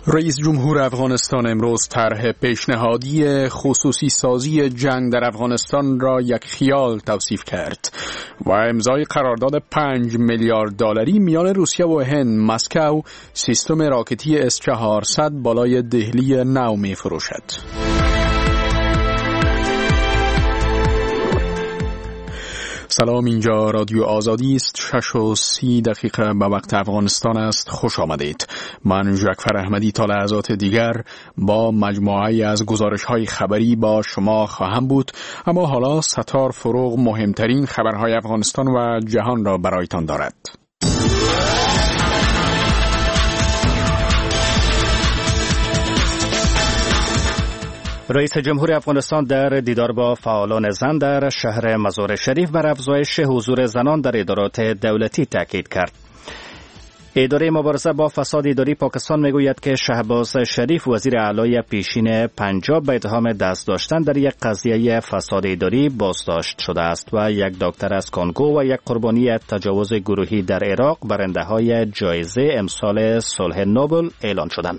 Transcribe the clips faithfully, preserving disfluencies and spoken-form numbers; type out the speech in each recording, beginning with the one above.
رئیس جمهور افغانستان امروز طرح پیشنهادی خصوصی سازی جنگ در افغانستان را یک خیال توصیف کرد و امضای قرارداد پنج میلیارد دلاری میان روسیه و هند مسکو سیستم راکتی اس چهارصد بالای دهلی نو می فروشد. سلام، اینجا رادیو آزادی است. شش و سی دقیقه به وقت افغانستان است. خوش آمدید. من جعفر احمدی تا لحظات دیگر با مجموعه‌ای از گزارش‌های خبری با شما خواهم بود، اما حالا ستار فروغ مهمترین خبرهای افغانستان و جهان را برایتان دارد. رئیس جمهور افغانستان در دیدار با فعالان زن در شهر مزار شریف بر افزایش حضور زنان در ادارات دولتی تاکید کرد. اداره مبارزه با فساد اداری پاکستان میگوید که شهباز شریف وزیر اعلی پیشین پنجاب به اتهام دست داشتن در یک قضیه فساد اداری بازداشت شده است و یک دکتر از کنگو و یک قربانی تجاوز گروهی در عراق برنده های جایزه امسال صلح نوبل اعلان شدند.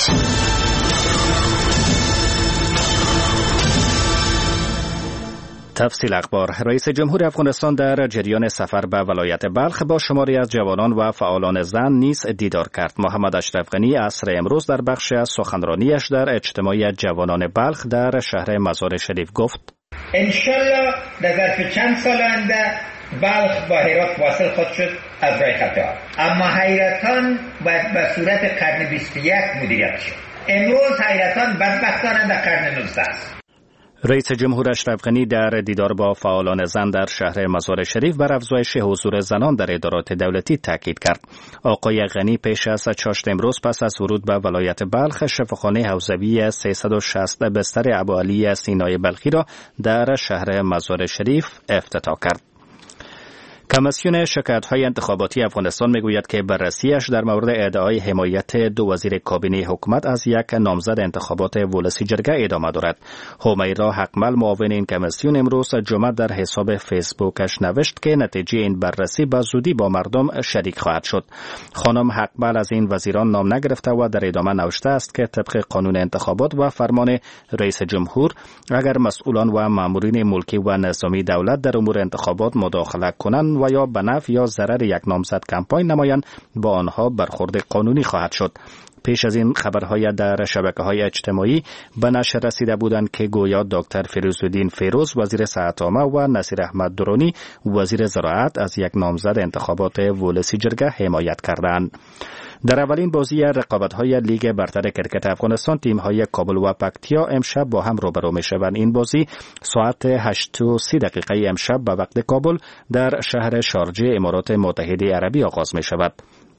تفصیل اخبار. رئیس جمهور افغانستان در جریان سفر به ولایت بلخ با شماری از جوانان و فعالان زن نیز دیدار کرد. محمد اشرف غنی عصر امروز در بخش از سخنرانیش در اجتماع جوانان بلخ در شهر مزار شریف گفت: انشالله در ظرف چند سال آینده بلخ با هرات واصل خود شد از راه خطا، اما حیرتان باید به صورت قرن بیست و یک مدیریت شد. امروز حیرتان بدبختانه در قرن نوزده است. رئیس جمهور اشرف غنی در دیدار با فعالان زن در شهر مزار شریف بر افزایش حضور زنان در ادارات دولتی تاکید کرد. آقای غنی پیش از چاشت امروز پس از ورود به ولایت بلخ شفاخانه حوزوی سیصد و شصت بستر ابوعلی سینای بلخی را در شهر مزار شریف افتتاح کرد. کمیسیون شکایت‌های انتخاباتی افغانستان میگوید که بررسیش در مورد ادعای حمایت دو وزیر کابینه حکومت از یک نامزد انتخابات ولسی جرگه ادامه دارد. همیرا حقمل معاون این کمیسیون امروز جمعه در حساب فیسبوکش نوشت که نتیجه این بررسی به زودی با مردم شریک خواهد شد. خانم حقمل از این وزیران نام نگرفته و در ادامه نوشته است که طبق قانون انتخابات و فرمان رئیس جمهور اگر مسئولان و مامورین ملکی و نظامی دولت در امور انتخابات مداخله کنند و یا به نفع یا ضرر یک نامزد کمپاین نمایند با آنها برخورد قانونی خواهد شد. پیش از این خبرهای در شبکه‌های اجتماعی به نشر رسیده بودند که گویا دکتر فیروزالدین فیروز وزیر صحت عامه و نصیر احمد درونی وزیر زراعت از یک نامزد انتخابات ولسی جرگه حمایت کردند. در اولین بازی رقابت‌های لیگ برتر کرکت افغانستان تیم‌های کابل و پکتیا امشب با هم روبرو می‌شوند. این بازی ساعت هشت و سی دقیقه امشب به وقت کابل در شهر شارجه امارات متحده عربی آغاز می‌شود.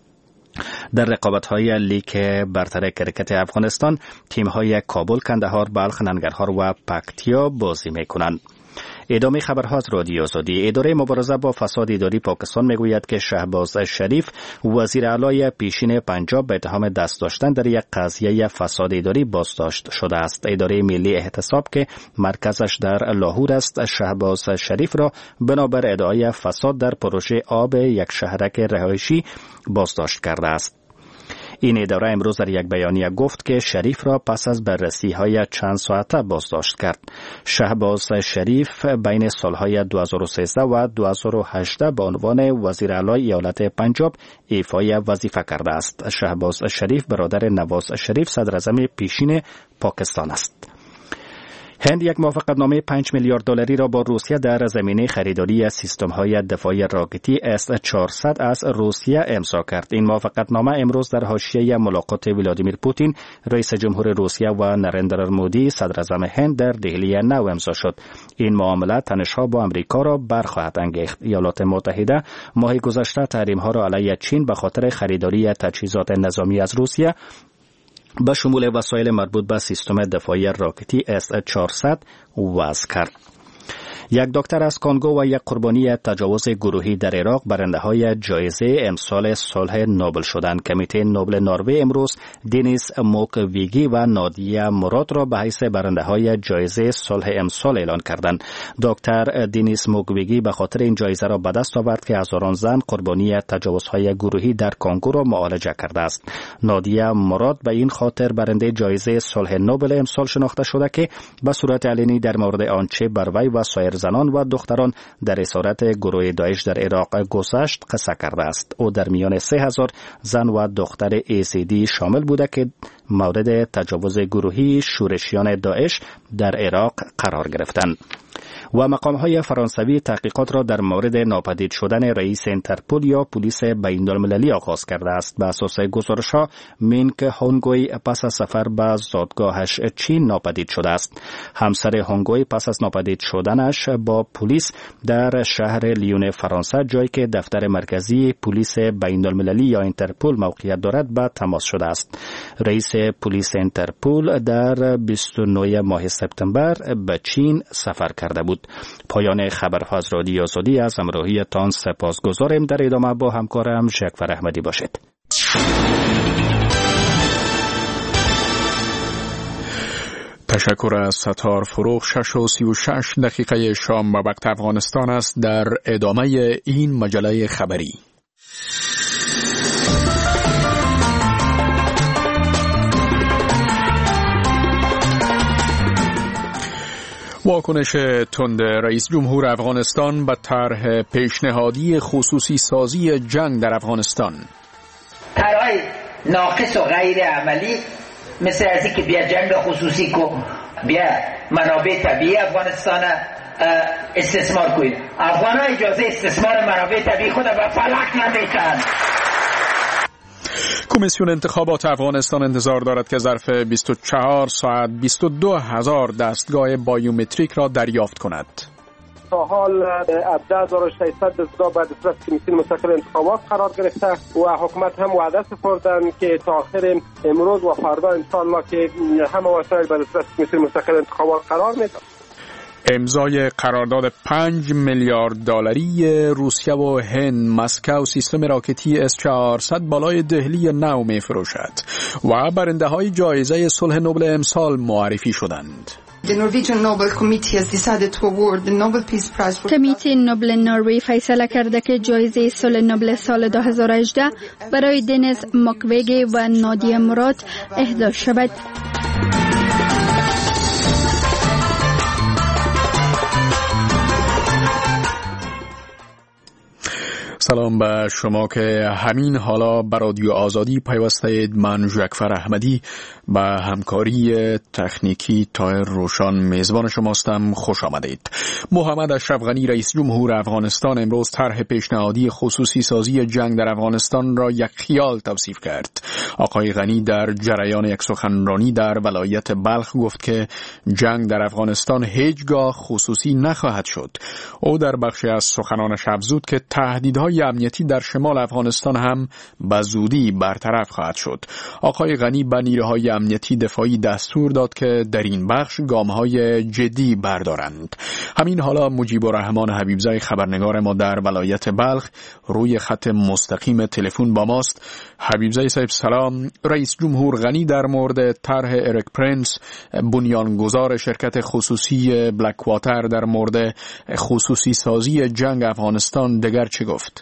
در رقابت‌های لیگ برتر کرکت افغانستان تیم‌های کابل، کندهار، بلخ، ننگرهار و پکتیا بازی می‌کنند. ادامه خبرها از رادیو آزادی. اداره مبارزه با فساد اداری پاکستان میگوید که شهباز شریف وزیر اعلی پیشین پنجاب به اتهام دست داشتن در یک قضیه فساد اداری بازداشت شده است. اداره ملی احتساب که مرکزش در لاهور است شهباز شریف را بنابر ادعای فساد در پروژه آب یک شهرک رهایشی بازداشت کرده است. این اداره امروز در یک بیانیه گفت که شریف را پس از بررسی‌های چند ساعته بازداشت کرد. شهباز شریف بین سالهای دو هزار و سیزده و دو هزار و هجده به عنوان وزیر اعلی ایالت پنجاب ایفای وظیفه کرده است. شهباز شریف برادر نواز شریف صدر اعظم پیشین پاکستان است. هند یک موافقتنامه پنج میلیارد دلاری را با روسیه در زمینه خریداری از سیستم‌های دفاعی راکتی اس چهارصد از روسیه امضا کرد. این موافقتنامه امروز در حاشیه ملاقات ولادیمیر پوتین رئیس جمهور روسیه و نریندر مودی صدر اعظم هند در دهلی نو امضا شد. این معامله تنش‌ها با آمریکا را برخواهد انگیخت. ایالات متحده ماه گذشته تحریم‌ها را علیه چین به خاطر خریداری تجهیزات نظامی از روسیه به شمول وسایل مربوط به سیستم دفاعی راکتی اس چهارصد وضع کرد. یک دکتر از کنگو و یک قربانی تجاوز گروهی در عراق برنده های جایزه امسال صلح نوبل شدند. کمیته نوبل نروژ امروز دینیس موکویگی و نادیا مراد را به حیث برنده های جایزه صلح امسال اعلان کردند. دکتر دینیس موکویگی به خاطر این جایزه را به دست آورد که هزاران زن قربانی تجاوزهای گروهی در کنگو را معالجه کرده است. نادیا مراد به این خاطر برنده جایزه صلح نوبل امسال شناخته شده که به صورت علنی در مورد آنچه بر وی و سایر زنان و دختران در اسارت گروه داعش در عراق گذشت قصه کرده است. او در میان سه هزار زن و دختر ایزیدی شامل بوده که مورد تجاوز گروهی شورشیان داعش در عراق قرار گرفتند. و مقام‌های فرانسوی تحقیقات را در مورد ناپدید شدن رئیس انترپول یا پلیس بین‌المللی آغاز کرده است. به اساس گزارش‌ها مینک هونگوی پس از سفر به زادگاهش چین ناپدید شده است. همسر هونگوی پس از ناپدید شدنش با پلیس در شهر لیون فرانسه، جایی که دفتر مرکزی پلیس بین‌المللی یا انترپول موقعیت دارد، به تماس شده است. رئیس پلیس انترپول در بیست و نه ماه سپتامبر به چین سفر کرده بود. پایان خبر از رادیو آزادی. از همراهیتان سپاسگزارم. در ادامه با همکارم ژکفر احمدی باشید. تشکر از ستار فروغ. شش و سی و شش دقیقه شام به وقت افغانستان است. در ادامه این مجله خبری واکنش تند رئیس جمهور افغانستان به طرح پیشنهادی خصوصی سازی جنگ در افغانستان. طرح‌های ناقص و غیر عملی مثل از اینکه بیا جنگ خصوصی کو، بیا منابع طبیعی افغانستان استثمار کنید. افغان‌ها اجازه استثمار منابع طبیعی خود به فلک نمیدن. کمیسیون انتخابات افغانستان انتظار دارد که ظرف بیست و چهار ساعت بیست و دو هزار دستگاه بایومتریک را دریافت کند. تا حال هفده هزار و ششصد دستگاه به دسترس کمیسیون مستقل انتخابات قرار گرفته و حکومت هم وعده سپردند که تا آخر امروز و فردا انشاءالله که همه وسایل به دسترس کمیسیون مستقل انتخابات قرار می‌دهند. امضای قرارداد پنج میلیارد دلاری روسیه و هند. مسکو سیستم راکتی اس چهارصد بالای دهلی نو می فروشد و برنده های جایزه صلح نوبل امسال معرفی شدند. کمیته نوبل نروژ فیصله کرده که جایزه صلح نوبل سال دو هزار و هجده برای دینیس موکویگی و نادیا مراد اهدا شود. سلام به شما که همین حالا به رادیو آزادی پیوستید. من ژکفر احمدی به همکاری تکنیکی طاهر روشان میزبان شماستم. خوش آمدید. محمد اشرف غنی رئیس جمهور افغانستان امروز طرح پیشنهادی خصوصی سازی جنگ در افغانستان را یک خیال توصیف کرد. آقای غنی در جریان یک سخنرانی در ولایت بلخ گفت که جنگ در افغانستان هیچگاه خصوصی نخواهد شد. او در بخشی از سخنانش افزود که تهدیدهای امنیتی در شمال افغانستان هم به زودی برطرف خواهد شد. آقای غنی به نیروهای امنیتی دفاعی دستور داد که در این بخش گام‌های جدی بردارند. همین حالا مجیب الرحمن حبیبزای خبرنگار ما در ولایت بلخ روی خط مستقیم تلفن با ماست. حبیبزای صاحب سلام. رئیس جمهور غنی در مورد طرح اریک پرنس بنیانگذار شرکت خصوصی بلکواتر در مورد خصوصی سازی جنگ افغانستان دیگر چه گفت؟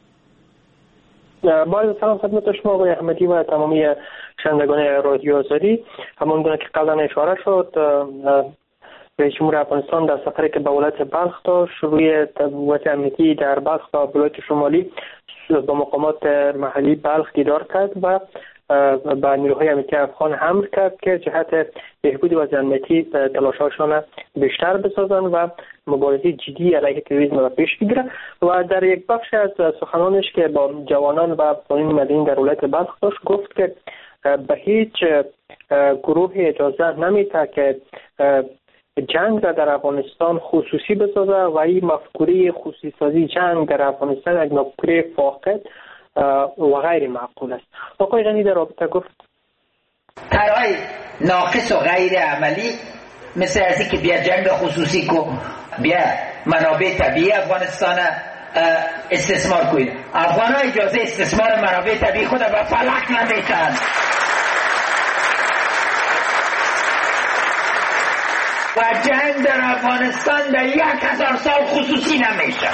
با سلام خدمت شما آقای احمدی و تمامی شنوندگان رادیو آزادی. همانگونه که قبلا اشاره شد، رئیس جمهور افغانستان در سفری که به ولایت بلخ داشت روی وضع امنیتی در بلخ و ولایت شمالی با مقامات محلی بلخ دیدار کرد و با نیروهای امنیتی افغان حمل کرد که جهت بهبود وضع امنیتی تلاش‌هاشان بیشتر بسازند و مبارزه جدی علیه تروریسم را پیش بگیرند. و در یک بخش از سخنانش که با جوانان و قوانین مدنی در ولایت بلخ داشت گفت که به هیچ گروه اجازه نمیده که جنگ را در افغانستان خصوصی بسازه و این مفکوره خصوصی سازی جنگ در افغانستان یک مفکوره فاقد و غیر معقول است. آقای غنی در رابطه گفت طرح‌های ناقص و غیر عملی مثل از اینکه بیا جنگ خصوصی کو، بیا منابع طبیعی افغانستان استثمار کنید. افغان‌ها اجازه استثمار منابع طبیعی خود به فلک نمیتن و جنگ در افغانستان در یک هزار سال خصوصی نمیشه.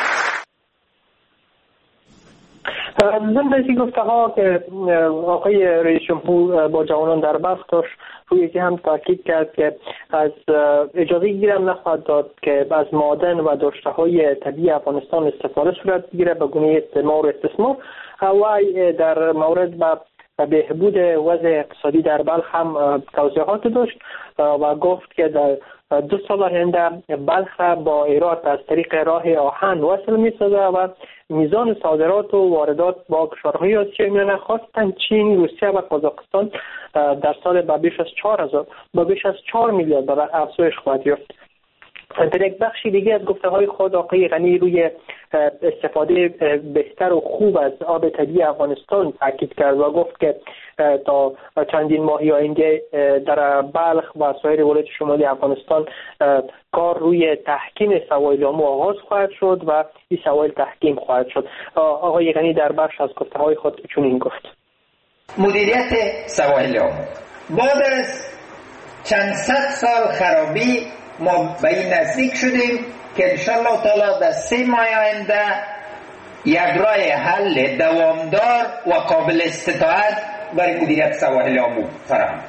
ضمن این گفته ها که آقای رئیس جمهور با جوانان در بلخ داشت، روی که هم تاکید کرد که از اجازه گیرم نخواهد داد که از معادن و داشته های طبیعی افغانستان استفاده صورت بگیره به گونه استعمار و استثمار. و در مورد به بهبود وضع اقتصادی در بلخ هم توضیحات داشت و گفت که در دو سال آینده بلخ با ایران از طریق راه آهن وصل می سازه و میزان صادرات و واردات با کشورهای آسیایی میانه خاصتا چین، روسیه و قزاقستان در سال با بیش از چهار هزار با بیش از چهار میلیارد دلار افزایش خواهد یافت. در یک بخشی دیگه از گفته های خود آقای غنی روی استفاده بهتر و خوب از آب طبیعی افغانستان تاکید کرد و گفت که تا چندین ماهی آینده در بلخ و سایر ولایات شمالی افغانستان کار روی تحکیم سواحل آمو آغاز خواهد شد و این سواحل تحکیم خواهد شد. آقای غنی در بخش از گفته های خود چنین گفت: مدیریت سواحل آمو بعد از چند صد سال خرابی ما به این نزدیک شدیم که انشالله تعالی در سه ماه آینده یک راه حل دوامدار و قابل استطاعت برای مدیریت سواحل آمو فراهم.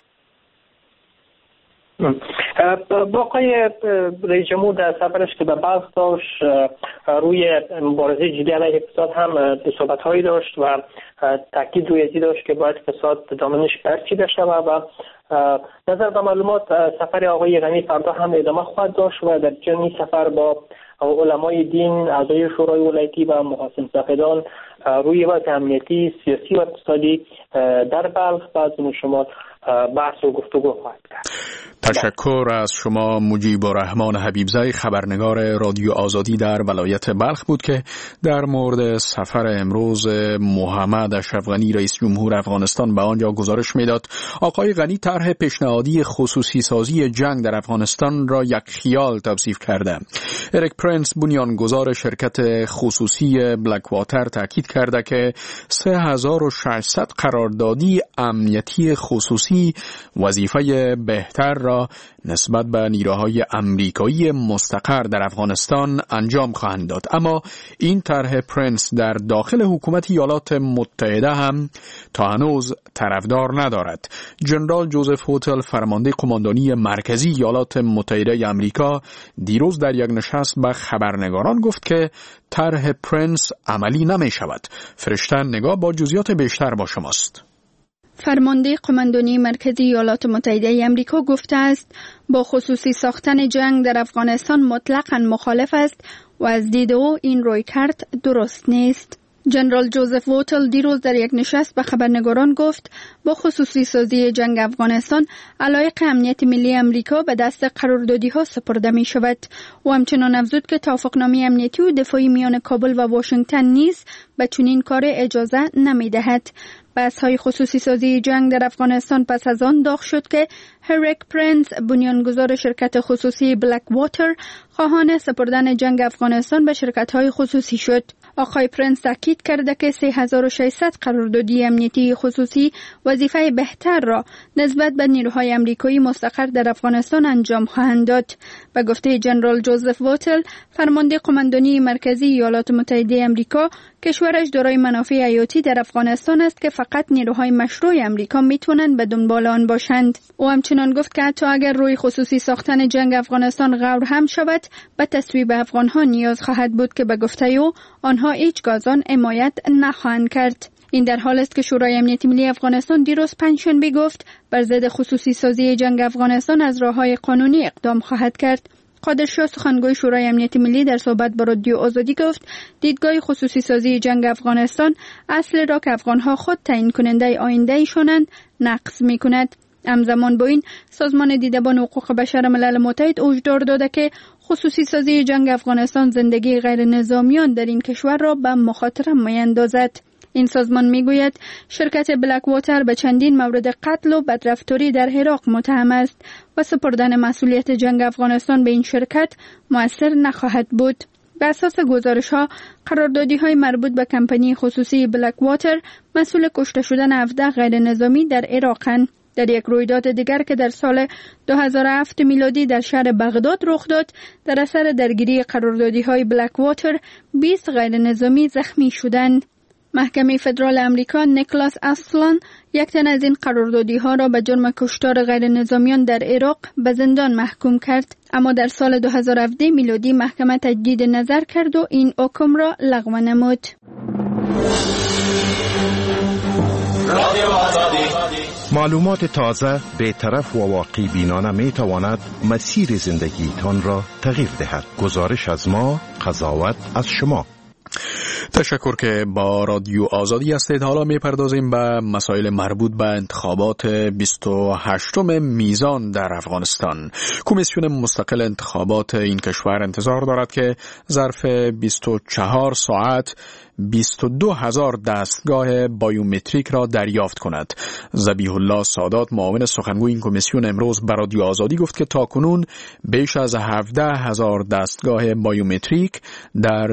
با آقای رئیس جمهور در سفرش که به بلخ داشت روی مبارزه جدی علیه فساد هم صحبت‌هایی داشت و تاکید روی این داشت که باید فساد دامنش برچیده شود و نظر به معلومات سفر آقای غنی فردا هم ادامه خواهد داشت و در جمعی سفر با علمای دین، اعضای شورای ولایتی و محاسن زاهدان روی وضع امنیتی، سیاسی و اقتصادی در بلخ و از شما بحث و گفتگو خواهد کرد. تشکر از شما مجیب الرحمن حبیبزی، خبرنگار رادیو آزادی در ولایت بلخ بود که در مورد سفر امروز محمد اشرف غنی رئیس جمهور افغانستان به آنجا گزارش میداد. آقای غنی طرح پیشنهادی خصوصی سازی جنگ در افغانستان را یک خیال توصیف کرده. اریک پرنس بنیانگذار شرکت خصوصی بلک واتر تاکید کرده که سه هزار و ششصد قراردادی امنیتی خصوصی وظیفه بهتر را نسبت به نیروهای امریکایی مستقر در افغانستان انجام خواهند داد. اما این طرح پرنس در داخل حکومت ایالات متحده هم تا هنوز طرفدار ندارد. جنرال جوزف هوتل، فرمانده قماندانی مرکزی ایالات متحده آمریکا، دیروز در یک نشست به خبرنگاران گفت که طرح پرنس عملی نمی شود. فرشته نگاه با جزئیات بیشتر با شماست. فرمانده قماندانی مرکزی ایالات متحده آمریکا گفته است با خصوصی ساختن جنگ در افغانستان مطلقاً مخالف است و از دید او این رویکرد درست نیست. جنرال جوزف ووتل دیروز در یک نشست به خبرنگاران گفت با خصوصی سازی جنگ افغانستان علایق امنیت ملی امریکا به دست قراردادی ها سپرده می شود و همچنان افزود که توافقنامه امنیتی و دفاعی میان کابل و واشنگتن نیز به چنین کار اجازه نمی دهد. بحث های خصوصی سازی جنگ در افغانستان پس از آن داغ شد که اریک پرنس، بنیانگذار شرکت خصوصی بلک واتر، خواهان سپردن جنگ افغانستان به شرکت های خصوصی شد. آقای پرنس تاکید کرده که سه هزار و ششصد قراردادی امنیتی خصوصی وظیفه بهتر را نسبت به نیروهای امریکایی مستقر در افغانستان انجام خواهند داد. به گفته جنرال جوزف ووتل، فرمانده قماندانی مرکزی ایالات متحده آمریکا، کشورش دارای منافع حیاتی در افغانستان است که فقط نیروهای مشروع امریکا میتونن به دنبال آن باشند. او همچنان گفت که حتی اگر روی خصوصی ساختن جنگ افغانستان غور هم شود، به تصویب افغانها نیاز خواهد بود که به گفته او آنها هیچ از آن حمایت نخواهند کرد. این در حال است که شورای امنیت ملی افغانستان دیروز پنجشنبه گفت بر ضد خصوصی سازی جنگ افغانستان از راههای قانونی اقدام خواهد کرد. قادرشاه، سخنگوی شورای امنیت ملی، در صحبت با رادیو آزادی گفت دیدگاه خصوصی سازی جنگ افغانستان اصل را که افغانها خود تعیین کننده آینده ایشانند نقض می کند. همزمان با این سازمان دیدبان حقوق بشر ملل متحد هشدار داده که خصوصی سازی جنگ افغانستان زندگی غیر نظامیان در این کشور را به مخاطره میاندازد. این سازمان میگوید شرکت بلک واتر به چندین مورد قتل و بدرفتاری در عراق متهم است و سپردن مسئولیت جنگ افغانستان به این شرکت مؤثر نخواهد بود. به اساس گزارش ها، قراردادی های مربوط به کمپانی خصوصی بلک واتر مسئول کشته شدن هفده غیر نظامی در عراقند. در یک رویداد دیگر که در سال دو هزار و هفت میلادی در شهر بغداد رخ داد، در اثر درگیری قراردادی های بلک واتر بیست غیر نظامی زخمی شدند. محکمه فدرال امریکا نیکلاس اسلان یک تن از این قراردادی ها را به جرم کشتار غیر نظامیان در عراق به زندان محکوم کرد، اما در سال دو هزار و هفده میلادی محکمه تجدید نظر کرد و این حکم را لغو نمود. معلومات تازه، بی‌طرف و واقعی بینانه می تواند مسیر زندگی تان را تغییر دهد. گزارش از ما، قضاوت از شما. تشکر که با رادیو آزادی هستید. حالا میپردازیم به مسائل مربوط به انتخابات بیست و هشتم میزان در افغانستان. کمیسیون مستقل انتخابات این کشور انتظار دارد که ظرف بیست و چهار ساعت بیست و دو هزار دستگاه بایومتریک را دریافت کند. ذبیح الله سادات، معاون سخنگوی این کمیسیون، امروز به رادیو آزادی گفت که تاکنون بیش از هفده هزار دستگاه بایومتریک در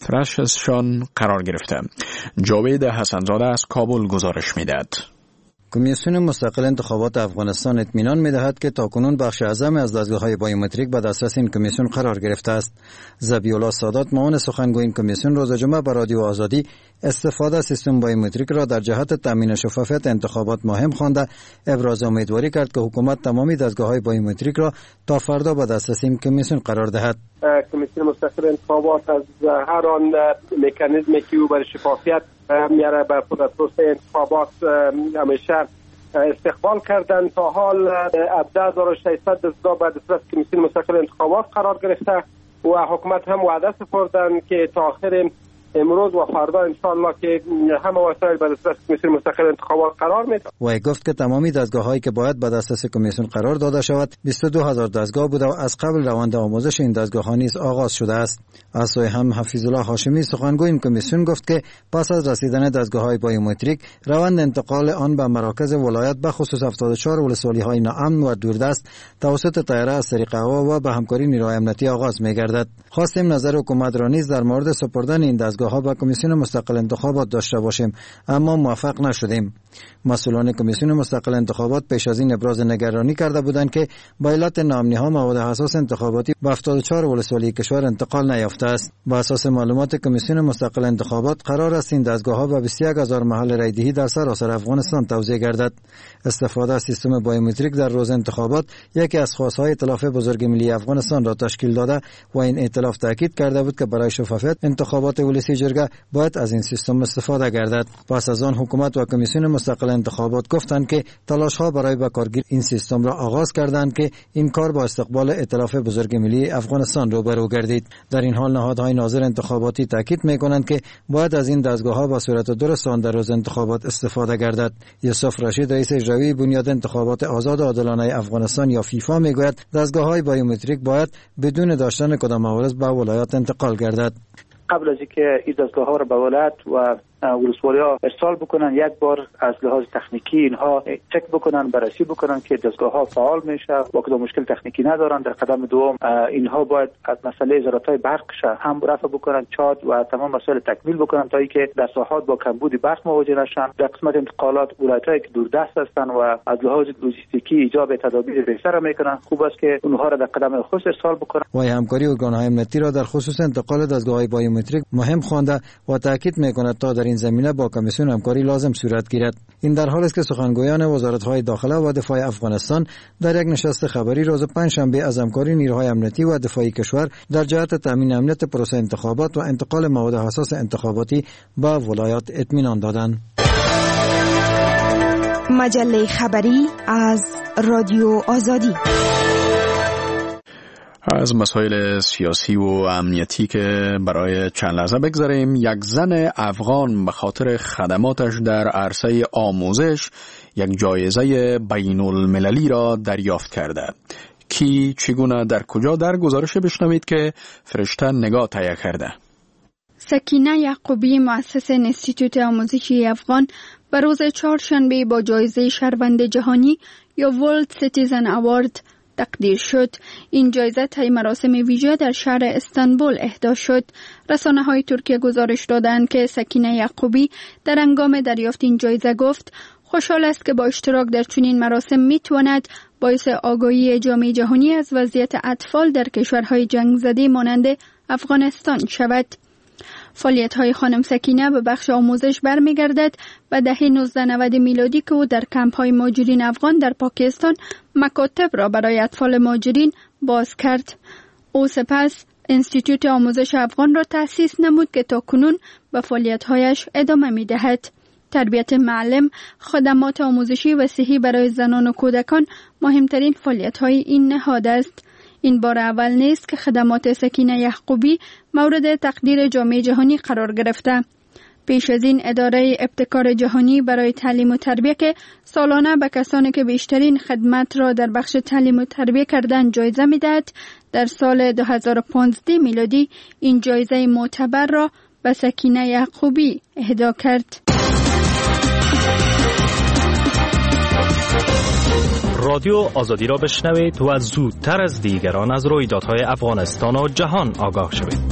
دسترسشان قرار گرفته. جاوید حسنزاده از کابل گزارش می‌دهد. کمیسیون مستقل انتخابات افغانستان اطمینان می‌دهد که تاکنون بخش اعظم از دستگاه‌های بایومتریک به دسترس این کمیسیون قرار گرفته است. ذبیح الله سادات، معاون سخنگوی این کمیسیون، روز جمعه به رادیو آزادی استفاده از سیستم بایومتریک را در جهت تامین شفافیت انتخابات مهم خوانده، ابراز امیدواری کرد که حکومت تمامی دستگاه‌های بایومتریک را تا فردا به دسترس این کمیسیون قرار دهد. کمیسیون مستقل انتخابات از هر آن مکانیزمی که او برای شفافیت میاره به پروسه انتخابات همیشه استقبال کردن. تا حال هفده هزار و ششصد دستگاه به دسترس کمیسیون مستقل انتخابات قرار گرفته و حکومت هم وعده سپردن که تا آخر امروز و فردا انشاءالله که همه وسایل به دسترس کمیسیون مستقل انتخابات قرار میده. و گفت که تمامی دستگاه‌هایی که باید به دسترس کمیسیون قرار داده شود بیست و دو هزار دستگاه بوده و از قبل روند آموزش این دستگاه‌ها نیز آغاز شده است. از سوی هم حفیظ الله هاشمی، سخنگوی این کمیسیون، گفت که پس از رسیدن دستگاه‌های بایومتریک روند انتقال آن به مراکز ولایت به خصوص هفتاد و چهار ولسوالی‌های ناامن و دوردست توسط طیاره از طریق هوا و به همکاری نیروهای امنیتی آغاز می‌گردد. خواستیم نظر حکومت را نیز در مورد سپردن این دستگاه‌ها به کمیسیون مستقل انتخابات داشته باشیم، اما موفق نشدیم. مسئولان کمیسیون مستقل انتخابات پیش از این ابراز نگرانی کرده بودند که به علت ناامنی‌ها مواد حساس انتخاباتی به هفتاد و چهار ولسوالی کشور انتقال نیافته است. با اساس معلومات کمیسیون مستقل انتخابات قرار است این دستگاه‌ها به بیست و یک هزار محل رایدهی در سراسر افغانستان توزیع گردد. استفاده از سیستم بایومتریک در روز انتخابات یکی از خواست‌های ائتلاف بزرگ ملی افغانستان را تشکیل داده و این ائتلاف تاکید کرده بود که برای شفافیت انتخابات ولسی جرگه باید از این سیستم استفاده گردد. پس از آن حکومت و کمیسیون مستقل انتخابات گفتند که تلاش‌ها برای به کارگیری این سیستم را آغاز کردند که این کار با استقبال ائتلاف بزرگ ملی افغانستان روبرو گردید. در این حال نهادهای ناظر انتخاباتی تاکید می‌کنند که باید از این دستگاه‌ها به صورت درست آن در روز انتخابات استفاده گردد. یوسف رشید، رئیس اجرایی بنیاد انتخابات آزاد و عادلانه افغانستان یا فیفا، میگوید دستگاه‌های بایومتریک باید بدون داشتن کدام عوارض به ولایات انتقال گردد. قبل از اینکه این دستگاه‌ها را به ولایت و ولسوالی‌ها ارسال بکنن، یک بار از لحاظ تکنیکی اینها چک بکنن، بررسی بکنن که دستگاه‌ها فعال میشه و کدام مشکل تکنیکی ندارن. در قدم دوم اینها باید از مسئله ازارت‌های برقش هم رفع بکنن، چارج و تمام مسائل تکمیل بکنن تا اینکه در ساحات با کمبود برق مواجه نشن. در قسمت انتقالات ولایت‌هایی که دوردست هستن و از لحاظ لوجستیکی ایجاب تدابیر بهتر میکنن، خوب است که اونها را در قدم خود ارسال بکنن. و همکاری ارگان‌های امنیتی را در خصوص انتقال دستگاه‌های بایومتریک مهم خوانده و تاکید میکند تا در این زمینه با کمیسیون همکاری لازم صورت گیرد. این در حالی است که سخنگویان وزارت‌های داخله و دفاع افغانستان در یک نشست خبری روز پنجشنبه از همکاری نیروهای امنیتی و دفاعی کشور در جهت تامین امنیت پروسه انتخابات و انتقال مواد حساس انتخاباتی به ولایات اطمینان دادند. مجله خبری از رادیو آزادی. از مسائل سیاسی و امنیتی که برای چند لحظه بگذاریم، یک زن افغان به خاطر خدماتش در عرصه آموزش یک جایزه بین المللی را دریافت کرده. کی، چگونه، در کجا؟ در گزارش بشنوید که فرشته نگاه تهیه کرده. سکینه یعقوبی مؤسس انستیتوت آموزشی افغان به روز چهارشنبه با جایزه شهروند جهانی یا ورلد سیتیزن اوارد تقدیر شد. این جایزه طی مراسم ویژه در شهر استانبول اهدا شد. رسانه های ترکیه گزارش دادند که سکینه یعقوبی در هنگام دریافت این جایزه گفت خوشحال است که با اشتراک در چنین مراسم میتواند باعث آگاهی جامعه جهانی از وضعیت اطفال در کشورهای جنگ زده مانند افغانستان شود. فعالیت‌های خانم سکینه به بخش آموزش برمیگردد و دهه نوزده نود میلادی که او در کمپ‌های مهاجرین افغان در پاکستان مکاتب را برای اطفال مهاجرین باز کرد. او سپس انستیتوت آموزش افغان را تأسیس نمود که تاکنون به فعالیت‌هایش ادامه می‌دهد. تربیت معلم، خدمات آموزشی و صحی برای زنان و کودکان مهمترین فعالیت‌های این نهاد است. این بار اول نیست که خدمات سکینه یعقوبی مورد تقدیر جامعه جهانی قرار گرفته. پیش از این اداره ابتکار جهانی برای تعلیم و تربیه که سالانه به کسانی که بیشترین خدمت را در بخش تعلیم و تربیه کردن جایزه می‌دهد، در سال دو هزار و پانزده میلادی این جایزه معتبر را به سکینه یعقوبی اهدا کرد. رادیو آزادی را بشنوید و زودتر از دیگران از رویدادهای افغانستان و جهان آگاه شوید.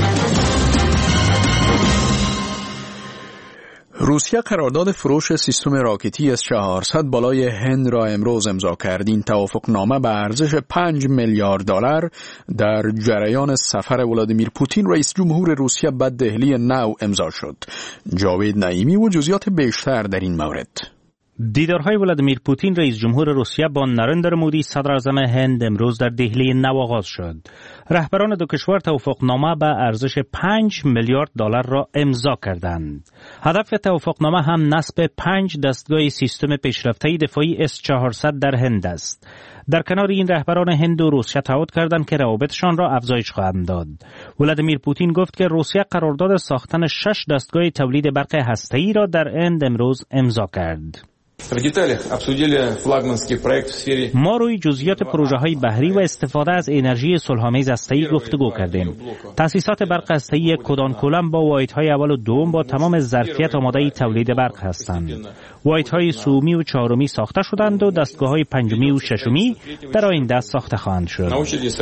روسیه قرارداد فروش سیستم راکتی اس چهارصد بالای هند را امروز امضا کرد. این توافقنامه به ارزش پنج میلیارد دلار در جریان سفر ولادیمیر پوتین رئیس جمهور روسیه به دهلی نو امضا شد. جاوید نعیمی و جزئیات بیشتر در این مورد. دیدارهای ولادیمیر پوتین رئیس جمهور روسیه با نریندر مودی صدر اعظم هند امروز در دهلی نو آغاز شد. رهبران دو کشور توافقنامه به ارزش پنج میلیارد دلار را امضا کردند. هدف توافقنامه هم نصب پنج دستگاه سیستم پیشرفته دفاعی اس چهارصد در هند است. در کنار این رهبران هند و روسیه تعهد کردند که روابطشان را افزایش خواهند داد. ولادیمیر پوتین گفت که روسیه قرارداد ساختن شش دستگاه تولید برق هسته‌ای را در هند امروز امضا کرد. ما روی جزئیات پروژه‌های بحری و استفاده از انرژی صلح‌آمیز هسته‌ای گفتگو کردیم. تأسیسات برق هسته‌ای کدانکولم با واحدهای اول و دوم با تمام ظرفیت آماده تولید برق هستند. واحدهای سومی و چهارمی ساخته شدند و دستگاه‌های پنجمی و ششمی در آینده ساخته خواهند شد.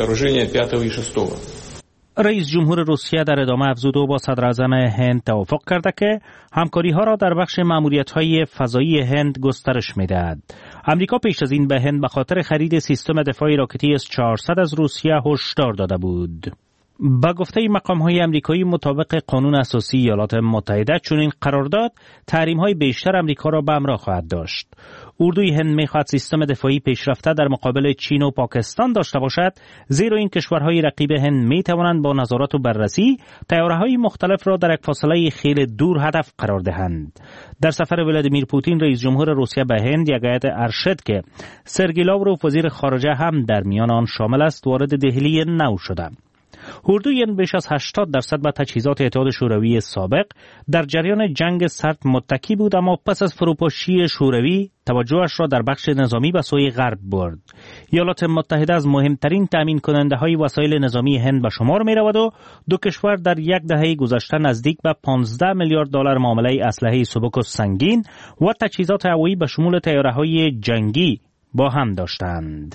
رئیس جمهور روسیه در ادامه افزود و با صدر اعظم هند توافق کرده که همکاری ها را در بخش ماموریت‌های فضایی هند گسترش می‌دهد. امریکا پیش از این به هند به خاطر خرید سیستم دفاعی راکتی اس چهارصد از روسیه هشدار داده بود. با گفته مقام‌های آمریکایی مطابق قانون اساسی ایالات متحده چنین قرارداد تحریم‌های بیشتر آمریکا را به همراه خواهد داشت. اردوی هند می‌خواهد سیستم دفاعی پیشرفته در مقابل چین و پاکستان داشته باشد، زیرا این کشورهای رقیب هند می‌توانند با نظارت و بررسی طیاره‌های مختلف را در یک فاصله خیلی دور هدف قرار دهند. در سفر ولادیمیر پوتین رئیس جمهور روسیه به هند یک هیئت ارشد که سرگئی لاوروف وزیر خارجه هم در میان آن شامل است وارد دهلی نو شده. اردوی هند بیش از هشتاد درصد به تجهیزات اتحاد شوروی سابق در جریان جنگ سرد متکی بود، اما پس از فروپاشی شوروی توجهش را در بخش نظامی به سوی غرب برد. ایالات متحده از مهمترین تامین کننده های وسایل نظامی هند به شمار می رود و دو کشور در یک دهه گذشته نزدیک به پانزده میلیارد دلار معامله اسلحه سبک و سنگین و تجهیزات هوایی به شمول طیاره‌های جنگی با هم داشتند.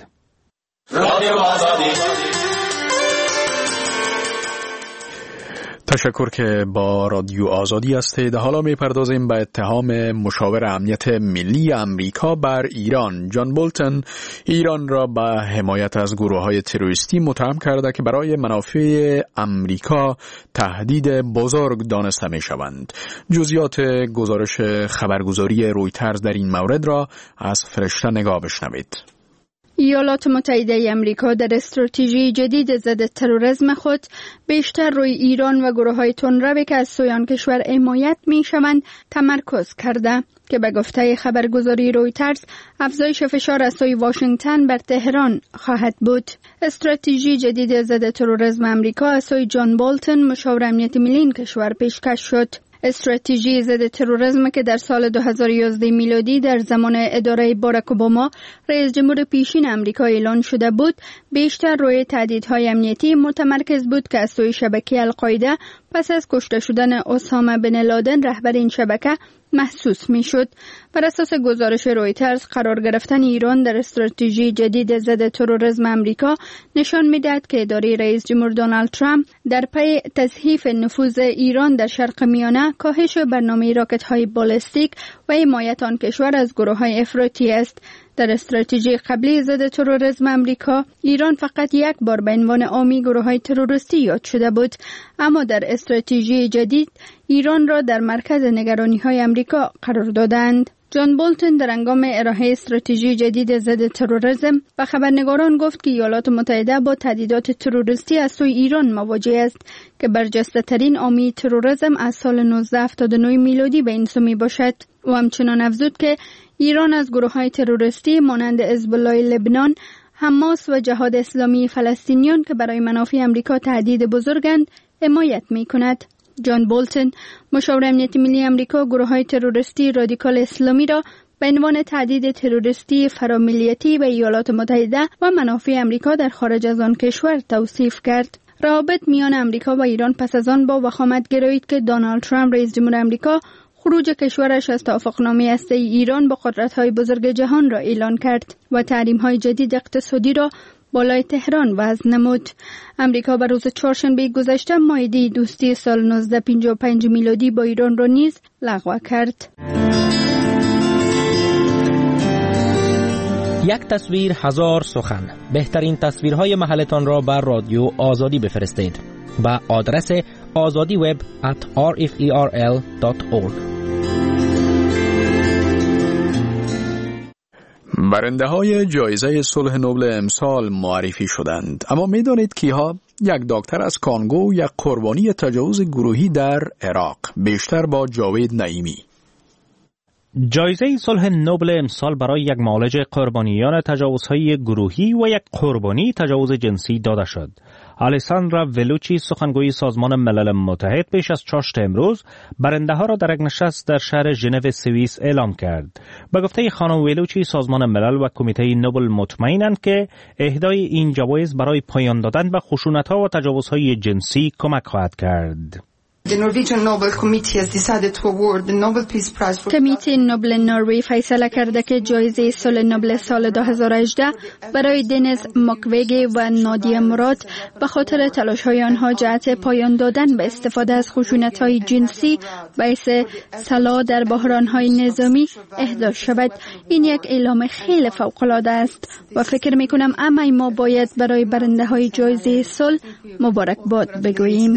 تشکر که با رادیو آزادی هستید. حالا میپردازیم به اتهام مشاور امنیت ملی امریکا بر ایران. جان بولتن ایران را به حمایت از گروه‌های تروریستی متهم کرده که برای منافع امریکا تهدید بزرگ دانسته میشوند. جزئیات گزارش خبرگزاری رویترز در این مورد را از فرشته نگاه بشنوید. ایالات متحده آمریکا در استراتژی جدید ضد تروریسم خود بیشتر روی ایران و گروه‌های تندرو که از سوی آن کشور حمایت می‌شوند تمرکز کرده که به گفته خبرگزاری رویترز افزایش فشار از سوی واشنگتن بر تهران خواهد بود. استراتژی جدید ضد تروریسم آمریکا از سوی جان بولتن مشاور امنیت ملی این کشور پیشکش شد. استراتژی ضد تروریسم که در سال دو هزار و یازده میلادی در زمان اداره باراک اوباما رئیس جمهور پیشین آمریکا اعلان شده بود، بیشتر روی تهدیدهای امنیتی متمرکز بود که از سوی شبکه القاعده پس از کشته شدن اسامه بن لادن رهبر این شبکه محسوس می شد. بر اساس گزارش رویترز، قرار گرفتن ایران در استراتژی جدید ضد تروریسم آمریکا نشان می دهد که اداره رئیس جمهور دونالد ترامپ در پی تضعیف نفوذ ایران در شرق میانه، کاهش برنامه راکت های بالستیک و حمایت آن کشور از گروه های افراطی است. در استراتژی قبلی ضد تروریسم آمریکا، ایران فقط یک بار به عنوان حامی گروه‌های تروریستی یاد شده بود، اما در استراتژی جدید ایران را در مرکز نگرانی‌های آمریکا قرار دادند. جان بولتون در هنگام ارائه استراتژی جدید ضد تروریسم به خبرنگاران گفت که ایالات متحده با تهدیدات تروریستی از سوی ایران مواجه است که برجسته‌ترین حامی تروریسم از سال نوزده هفتاد و نه میلادی به این سو میباشد. و همچنان افزود که ایران از گروه‌های تروریستی مانند حزب الله لبنان، حماس و جهاد اسلامی فلسطینیان که برای منافع آمریکا تهدید بزرگند حمایت می‌کند. جان بولتون، مشاور امنیت ملی آمریکا، گروه‌های تروریستی رادیکال اسلامی را به عنوان تهدید تروریستی فراملیتی به ایالات متحده و منافع آمریکا در خارج از آن کشور توصیف کرد. روابط میان آمریکا و ایران پس از آن با وخامت گرایید که دونالد ترامپ رئیس جمهور آمریکا خروج کشورش از توافقنامه هسته‌ای ایران با قدرت‌های بزرگ جهان را اعلان کرد و تحریم‌های جدید اقتصادی را بالای تهران وضع نمود. امریکا بر روز چهارشنبه گذشته معاهده دوستی سال نوزده پنجاه و پنج میلادی با ایران را نیز لغو کرد. یک تصویر هزار سخن. بهترین تصویرهای محلتان را بر رادیو آزادی بفرستید با آدرس آزادی وب ات آر اف ای آر ال دات اورگ. برنده های جایزه صلح نوبل امسال معرفی شدند، اما می دانید کیها؟ یک دکتر از کانگو، یک قربانی تجاوز گروهی در عراق. بیشتر با جاوید نعیمی. جایزه صلح نوبل امسال برای یک معالج قربانیان تجاوزهای گروهی و یک قربانی تجاوز جنسی داده شد. الیساندرا ولوچی، سخنگوی سازمان ملل متحد، پیش از چاشت امروز برنده ها را در یک نشست در شهر ژنو سوئیس اعلام کرد. به گفته خانم ولوچی، سازمان ملل و کمیته نوبل مطمئنند که اهدای این جوایز برای پایان دادن به خشونت‌ها و تجاوزهای جنسی کمک خواهد کرد. کمیته نوبل نروژ فیصله کرده که جایزه صلح نوبل سال دو هزار و هجده برای دنیس موکوگی و نادیا مراد به خاطر تلاش‌های آنها جهت پایان دادن به استفاده از خشونت‌های جنسی باعث صلاح در بحران‌های نظامی اهدا شود. این یک اعلام خیلی فوق‌العاده است و فکر می‌کنم همه ما باید برای برنده‌های جایزه صلح مبارکباد بگوییم.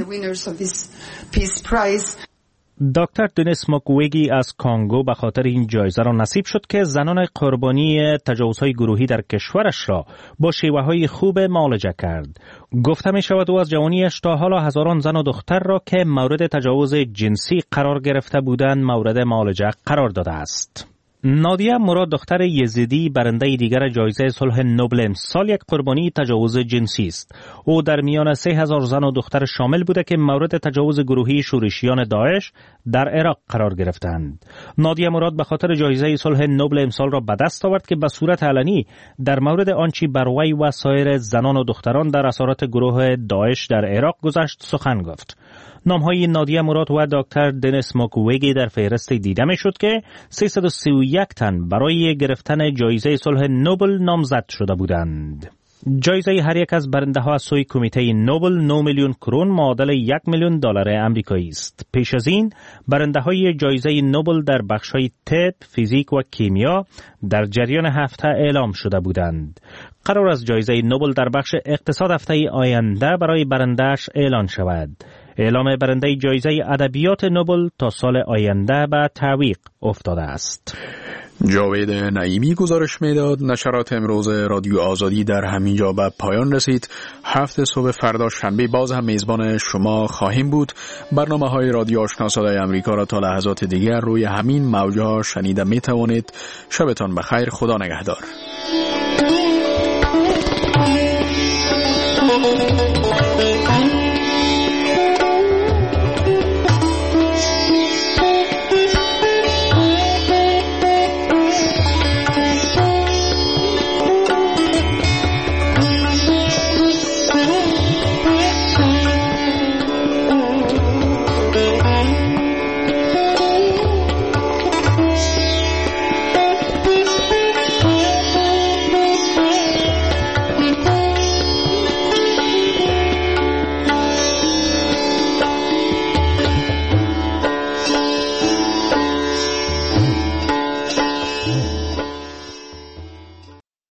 دکتر دنیس موکوگی از کانگو به خاطر این جایزه را نصیب شد که زنان قربانی تجاوزهای گروهی در کشورش را با شیوه‌های خوب معالجه کرد. گفته می شود او از جوانیش تا حالا هزاران زن و دختر را که مورد تجاوز جنسی قرار گرفته بودند مورد معالجه قرار داده است. نادیا مراد، دختر یزیدی، برنده دیگر جایزه صلح نوبل امسال، یک قربانی تجاوز جنسی است. او در میان سه هزار زن و دختر شامل بوده که مورد تجاوز گروهی شورشیان داعش در عراق قرار گرفتند. نادیا مراد به خاطر جایزه صلح نوبل امسال را به دست آورد که به صورت علنی در مورد آنچه بر وی و سایر زنان و دختران در اثرات گروه داعش در عراق گذشت سخن گفت. نامهای نادیا مراد و دکتر دنیس موکوگی در فهرست دیده می شد که سیصد و سی و یک تن برای گرفتن جایزه صلح نوبل نامزد شده بودند. جایزه هر یک از برنده ها از سوی کمیته نوبل نه میلیون کرون معادل یک میلیون دلار آمریکایی است. پیش از این برنده های جایزه نوبل در بخش های طب، فیزیک و کیمیا در جریان هفته اعلام شده بودند. قرار است جایزه نوبل در بخش اقتصاد هفته آینده برای برنده‌اش اعلان شود. اعلام برنده جایزه ادبیات نوبل تا سال آینده به تعویق افتاده است. جاوید نعیمی گزارش میداد. نشرات امروز رادیو آزادی در همینجا به پایان رسید. هفت صبح فردا شنبه باز هم میزبان شما خواهیم بود. برنامه های رادیو آشنا صدای امریکا را تا لحظات دیگر روی همین موج‌ها شنیده می توانید. شبتان بخیر. خدا نگهدار.